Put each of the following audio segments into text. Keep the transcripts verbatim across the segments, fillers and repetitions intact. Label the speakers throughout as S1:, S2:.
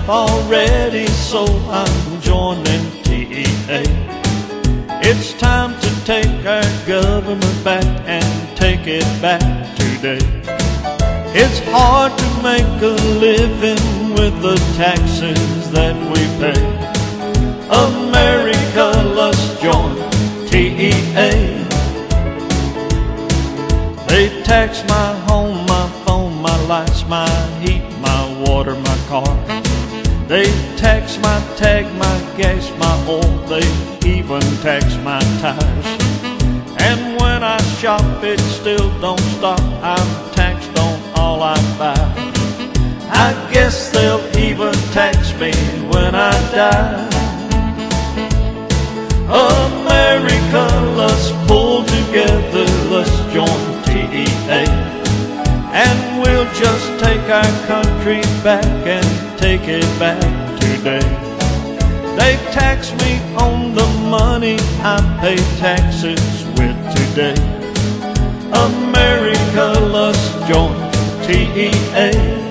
S1: enough already, so I'm joining T E A. It's time to take our government back and take it back today. It's hard to make a living with the taxes that we pay. America, let's join T E A. They tax my home, my phone, my lights, my heat, my water, my car. They tax my tag, my gas, my oil. They even tax my tires. And when I shop, it still don't stop. I'm taxed on all I buy. I guess they'll even tax me when I die. America, let's pull together, let's join T E A. And we'll just take our country back and take it back today. They tax me on the money I pay taxes with today. America, let's join T E A.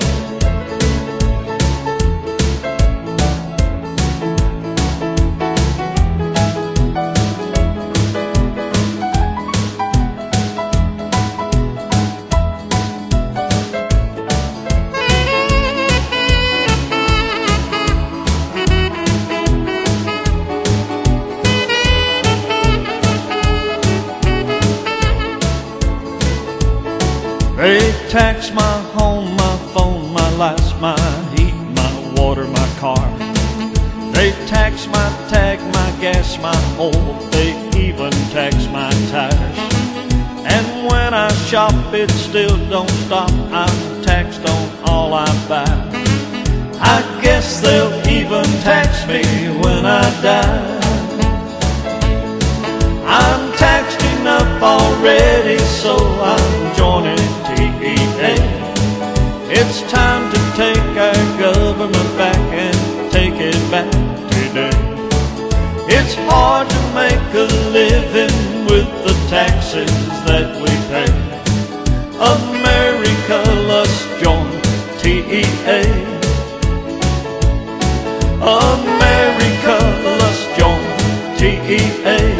S1: They tax my home, my phone, my lights, my heat, my water, my car. They tax my tag, my gas, my oil. They even tax my tires. And when I shop, it still don't stop. I'm taxed on all I buy. I guess they'll even tax me when I die. I'm taxed enough already, so I'm joining T E A. It's time to take our government back and take it back today. It's hard to make a living with the taxes that we pay. America, let's join T E A. America, let's join T E A.